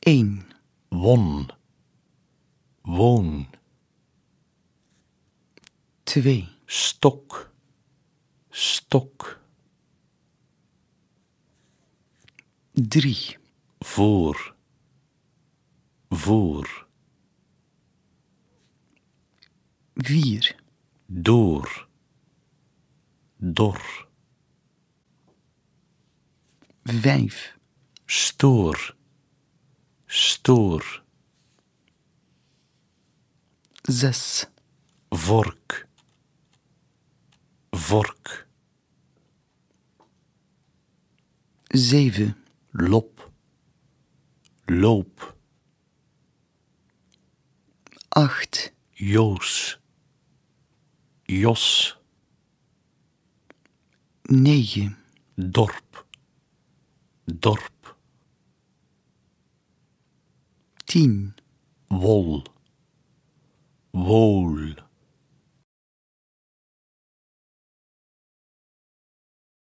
1. Won. Woon. 2. Stok. Stok. 3. Voor. Voor. 4. Door. Dor. 5. Stoor. Stoor. 6. Vork. Vork. 7. Lop. Loop. 8. Joos. Jos. 9. Dorp. Dorp. 10. Wol. Wol.